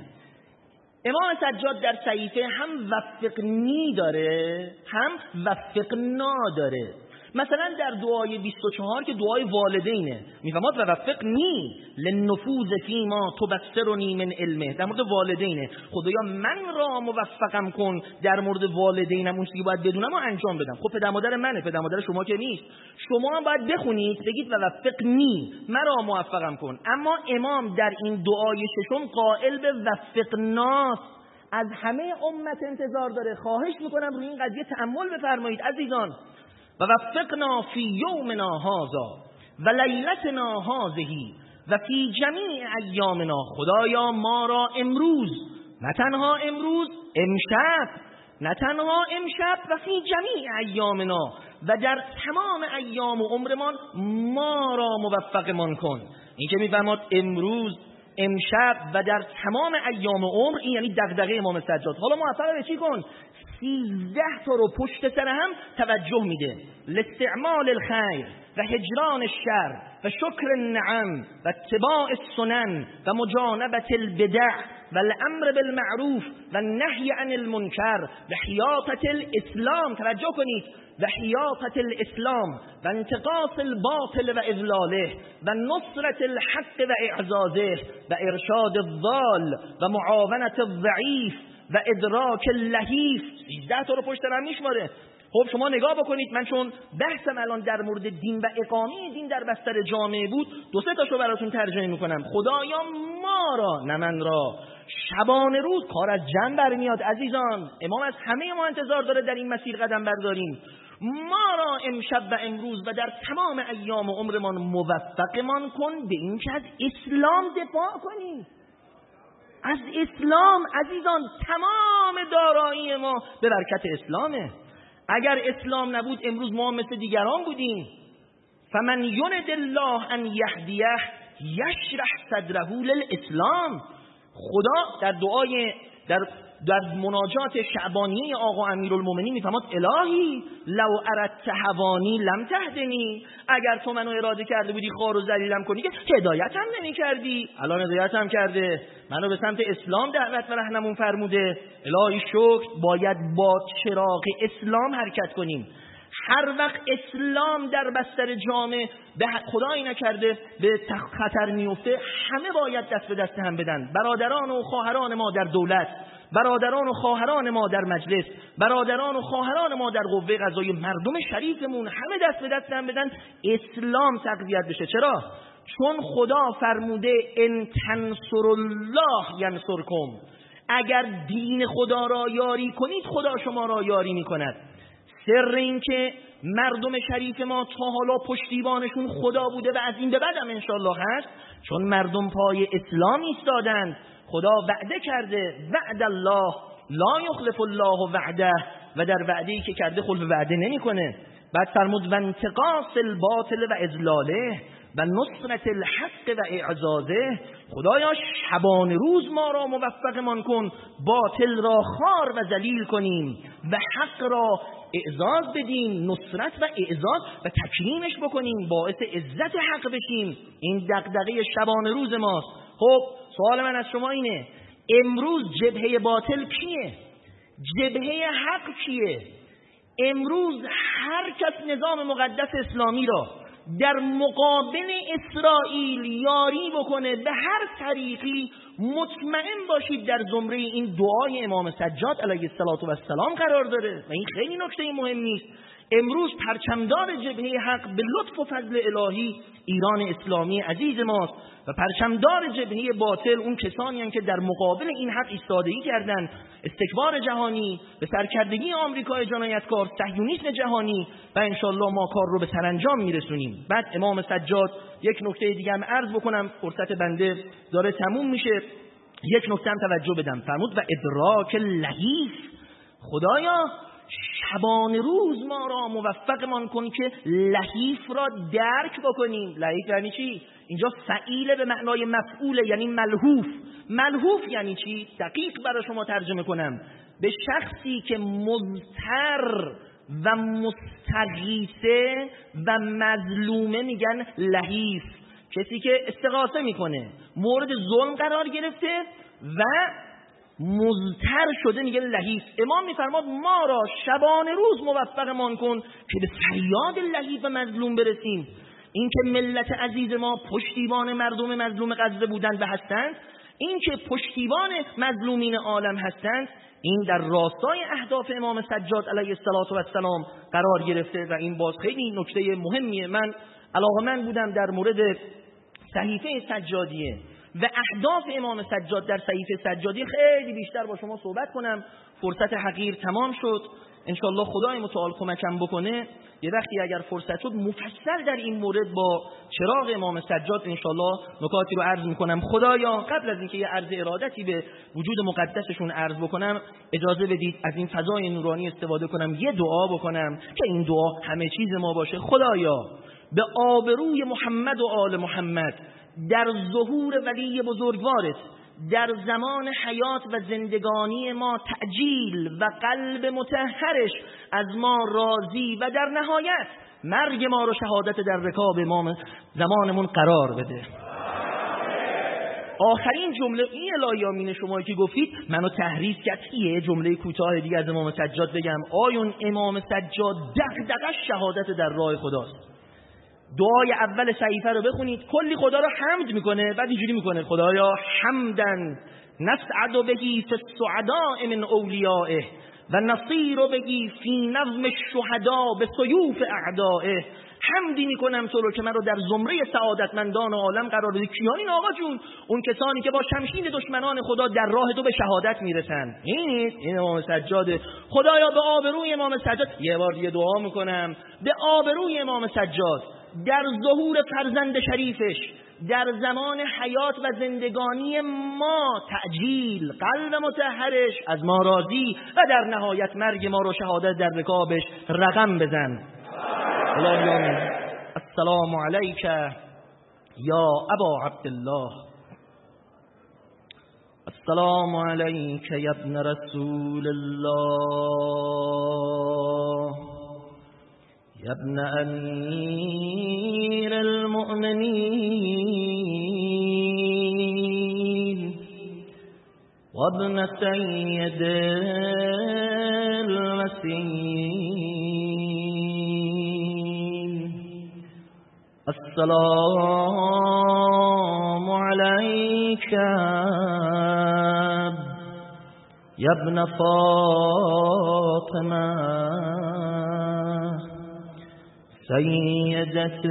امام سجاد در صحیفه هم وفقنی داره هم وفقنا داره. مثلا در دعای بیست و چهار که دعای والدینه میفرماد و وفقنی للنفوذ فیما تبصرنی من علمه، در مورد والدینه. خدایا من را موفقم کن در مورد والدینم، اون چیزی باید بدونم و انجام بدم. خب پدر مادر منه، پدر مادر شما که نیست. شما هم باید بخونید بگید و وفقنی مرا موفقم کن. اما امام در این دعای ششم قائل به وفقناست، از همه امت انتظار داره. خواهش میکنم روی این قضیه تأمل بفرمایید عزیزان. و وفقنا فی یومنا هذا و لیلتنا هذه و فی جمیع ایامنا. خدایا ما را امروز، نه تنها امروز، امشب، نه تنها امشب، و فی جمیع ایامنا، و در تمام ایام و عمرمان ما را موفقمان کن. این که میفرماد امروز، امشب و در تمام ایام عمر، این یعنی دغدغه امام سجاد. حالا موفق به چی کن؟ سیزده تا رو پشت سر هم توجه میده. لاستعمال الخیر و هجران الشر و شکر النعم و اتباع السنن و مجانبت البدع و الامر بالمعروف و النهی عن المنکر و حیاطت الاسلام. توجه کنید، و حیاطت الاسلام و انتقاص الباطل و اذلاله و نصرت الحق و اعزازه و ارشاد الضال و معاونت الضعیف و ادراک اللهیف. سیزده تا رو پشت سر هم میشماره. خب شما نگاه بکنید، من چون بحثم الان در مورد دین و اقامه دین در بستر جامعه بود، دو سه تاشو براتون ترجمه میکنم. خدایا ما را، نه من را، شبانه روز کار از جمع برمیاد عزیزان. امام از همه ما انتظار داره در این مسیر قدم برداریم. ما را امشب و امروز و در تمام ایام و عمرمان موفقمان کن به این که از اسلام دفاع کنیم. از اسلام عزیزان، تمام دارایی ما به برکت اسلامه. اگر اسلام نبود امروز ما مثل دیگران بودیم. فمن یرد الله ان یهدیه یشرح صدره للاسلام. خدا در دعای در در مناجات شعبانیه آقا امیرالمومنین میفرماد الهی لو اردت هوانی لم تهدنی. اگر تو منو اراده کرده بودی خار و ذلیلم کنی که هدایتم نمی کردی. الان هدایتم کرده، منو به سمت اسلام دعوت و رهنمون فرموده. الهی شکر. باید با چراغ اسلام حرکت کنیم. هر وقت اسلام در بستر جامعه به خدایی نکرده به خطر میفته، همه باید دست به دست هم بدن. برادران و خواهران ما در دولت، برادران و خواهران ما در مجلس، برادران و خواهران ما در قوه قضاییه، مردم شریفمون، همه دست به دست هم بدن اسلام تقویت بشه. چرا؟ چون خدا فرموده ان تنصر الله ینصرکم. اگر دین خدا را یاری کنید خدا شما را یاری میکند. سر این که مردم شریف ما تا حالا پشتیبانشون خدا بوده و از این به بعد هم انشالله هست، چون مردم پای اسلام ایستادند. خدا وعده کرده، وعد الله لا یخلف الله وعده، و در وعده‌ای که کرده خلف وعده نمیکنه. بعد فرمود و انتقاص الباطل و اذلاله و نصرت الحق و اعزازه. خدایا شبان روز ما را موفقمان کن باطل را خار و ذلیل کنیم و حق را اعزاز بدیم، نصرت و اعزاز و تکریمش بکنیم، باعث عزت حق بشیم. این دغدغه شبان روز ماست. خب سوال من از شما اینه، امروز جبهه باطل کیه؟ جبهه حق کیه؟ امروز هر کس نظام مقدس اسلامی را در مقابل اسرائیل یاری بکنه به هر طریقی، مطمئن باشید در زمره این دعای امام سجاد علیه السلام قرار داره. و این خیلی نکته مهمی است. امروز پرچمدار جبهه حق به لطف و فضل الهی ایران اسلامی عزیز ماست و پرچمدار جبهه باطل اون کسانی هستند که در مقابل این حق ایستادگی کردند. استکبار جهانی، به سرکردگی آمریکای جنایتکار، صهیونیسم جهانی، و انشالله ما کار رو به سرانجام میرسونیم. بعد امام سجاد، یک نکته دیگه هم عرض بکنم، فرصت بنده داره تموم میشه. یک نکته هم توجه بدم، فرمود و ادراک لحیف، خدایا شبان روز ما را موفقمان کن که لحیف را درک بکنیم. لحیف یعنی چی؟ اینجا فعیل به معنای مفعول، یعنی ملهوف. ملهوف یعنی چی؟ دقیق برای شما ترجمه کنم، به شخصی که مضطر و مستغیثه و مظلومه میگن لحیف. کسی که استغاثه میکنه، مورد ظلم قرار گرفته و مضطر شده میگه لحیف. امام میفرماد ما را شبانه روز موفقمان کن که به فریاد لحیف و مظلوم برسیم. این که ملت عزیز ما پشتیبان مردم مظلوم غزه بودند و هستند، این که پشتیبان مظلومین عالم هستند، این در راستای اهداف امام سجاد علیه السلام قرار گرفته و این باز خیلی نکته مهمیه. من علاقه‌مند بودم در مورد صحیفه سجادیه و اهداف امام سجاد در صحیفه سجادی خیلی بیشتر با شما صحبت کنم. فرصت حقیر تمام شد، انشالله خدای متعال کمکم بکنه یه وقتی اگر فرصت شد مفصل در این مورد با چراغ امام سجاد انشالله نکاتی رو عرض میکنم. خدایا قبل از اینکه یه عرض ارادتی به وجود مقدسشون عرض بکنم، اجازه بدید از این فضای نورانی استفاده کنم، یه دعا بکنم که این دعا همه چیز ما باشه. خدایا به آبروی محمد و آل محمد در ظهور ولی بزرگوارت در زمان حیات و زندگانی ما تعجیل و قلب مطهرش از ما راضی و در نهایت مرگ ما رو شهادت در رکاب امام زمانمون قرار بده. آخرین جمله این الهی آمین شما که گفتید منو تحریف کرد. یه جمله کوتاه دیگه از امام سجاد بگم. آیون امام سجاد دغدغه شهادت در راه خداست. دعای اول صحیفه رو بخونید، کلی خدا رو حمد میکنه، بعد اینجوری میکنه خدایا حمدن نسعد بهی فی السعداء من اولیائه و نصیر بهی فی نظم الشهداء به سیوف اعدائه. حمدی میکنم تو رو که من رو در زمره سعادتمندان عالم قرار بدی. کیان این آقا جون؟ اون کسانی که با شمشیر دشمنان خدا در راه تو به شهادت میرسن. این این امام سجاده. خدایا به آبروی امام سجاد یه بار دیگه دعا میکنم، به آبروی امام سجاد در ظهور فرزند شریفش در زمان حیات و زندگانی ما تعجیل قلب مطهرش از ما راضی و در نهایت مرگ ما رو شهادت در رکابش رقم بزن. السلام علیک یا ابا عبدالله، السلام علیک یا ابن رسول الله، یا ابن امیر المؤمنین و ابن سید المسیحین. السلام علیک یا ابن فاطمه سیدت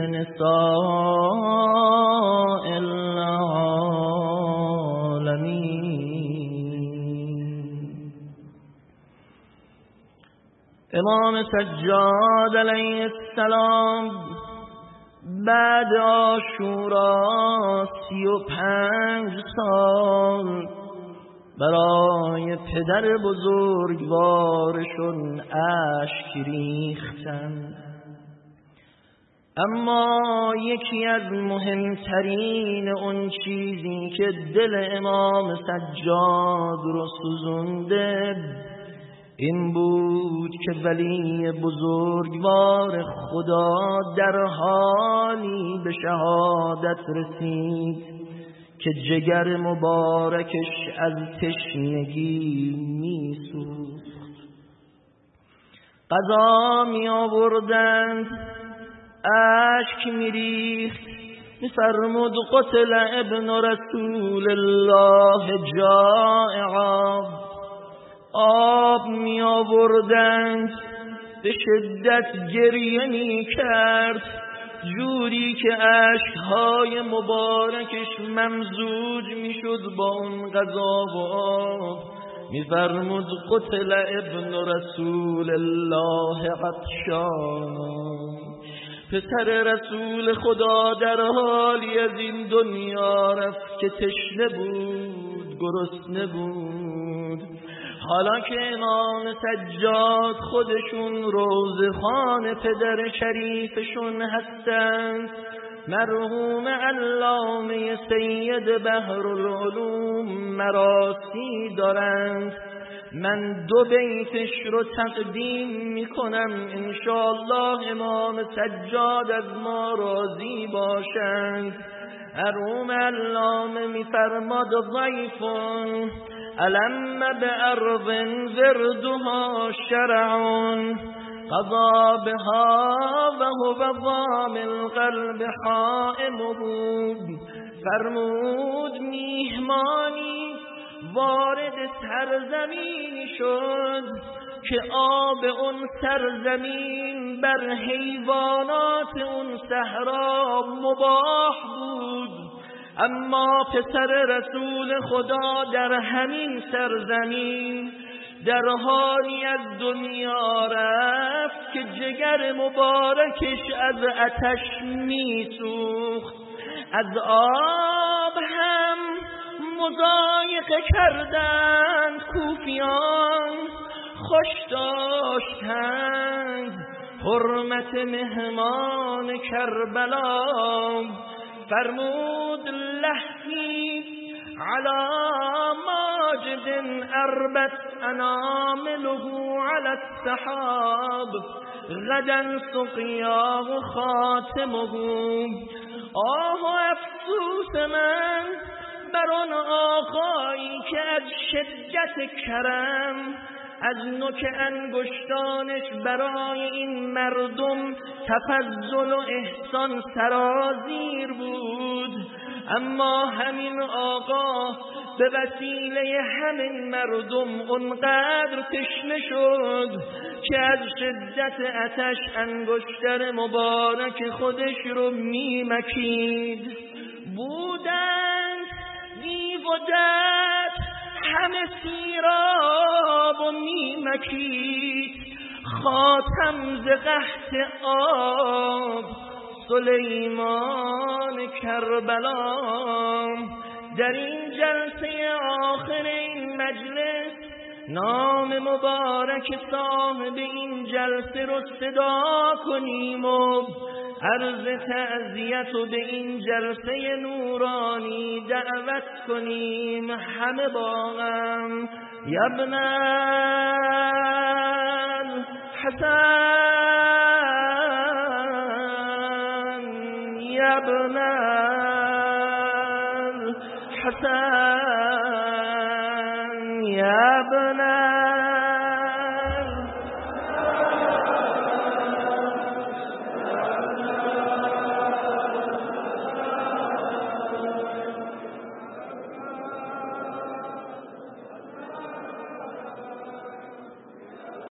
نساء العالمین. امام سجاد علیه السلام بعد عاشورا سی و پنج سال برای پدر بزرگوارشون اشک ریختند. اما یکی از مهمترین اون چیزی که دل امام سجاد رو سوزونده این بود که ولی بزرگوار خدا در حالی به شهادت رسید که جگر مبارکش از تشنگی می سوخت. غذا می آوردند، اشک می ریخت، می فرمود قتل ابن رسول الله جائعا. آب می آوردند، به شدت گریه می کرد، جوری که اشکهای مبارکش ممزوج می شد با اون غذا و آب. می فرمود قتل ابن رسول الله عطشان. پسر رسول خدا در حالی از این دنیا رفت که تشنه بود، گرسنه بود. حالا که امام سجاد خودشون روضه‌خوان پدر شریفشون هستند، مرحوم علامه سید بحرالعلوم مراسی دارند، من دو بیتش رو تقدیم میکنم، انشاءالله امام سجاد از ما راضی باشند. مرحوم علامه میفرماد ضیفون علم بأرض وردها شرعون قضا بها و هو ضام القلب حائمه. فرمود میهمانی وارد سرزمینی شد که آب اون سرزمین بر حیوانات اون صحرا مباح بود، اما پسر رسول خدا در همین سرزمین در حالی از دنیا رفت که جگر مبارکش از آتش میسوخت. از آب هم مضایقه کردند کوفیان، خوش داشتند حرمت مهمان کربلا. فرمود لحظی على ماجد اربت انامله على السحاب غدا سقیاه خاتمه. آه و افسوس من بر آن آقایی که از شدت کرم از نوک انگشتانش برای این مردم تفضل و احسان سرازیر بود، اما همین آقا به وسیله همین مردم اونقدر تشنه شد که از شدت آتش انگشتر مبارک خودش رو میمکید. بودند دیو و دد همه سیراب و میمکید، خاتم ز قحط آب سلیمان کربلا. در این جلسه آخر این مجلس نام مبارک صاحب این جلسه رو صدا کنیم و عرض تعزیت و به این جلسه نورانی دعوت کنیم. همه با هم یبن الحسن یبن الحسن یبن